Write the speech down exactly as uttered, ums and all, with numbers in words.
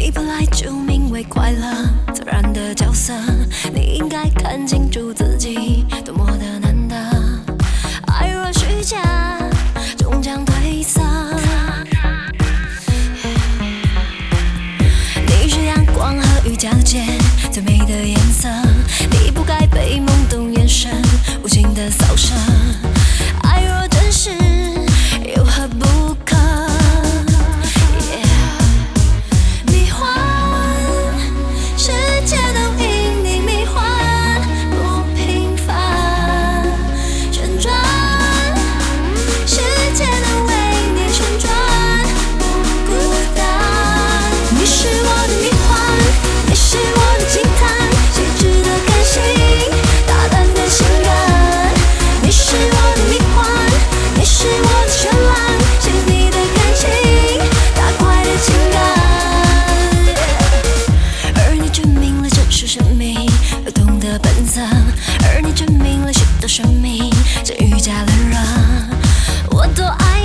你本来就名为快乐，自然的角色，你应该看清楚自己多么的难得。爱若虚假，终将褪色。你是阳光和雨交界最美的颜色，你不该被懵懂眼神无情的扫射。爱若真实，有何不可？而你证明了谁的生命是愈加冷热，我多爱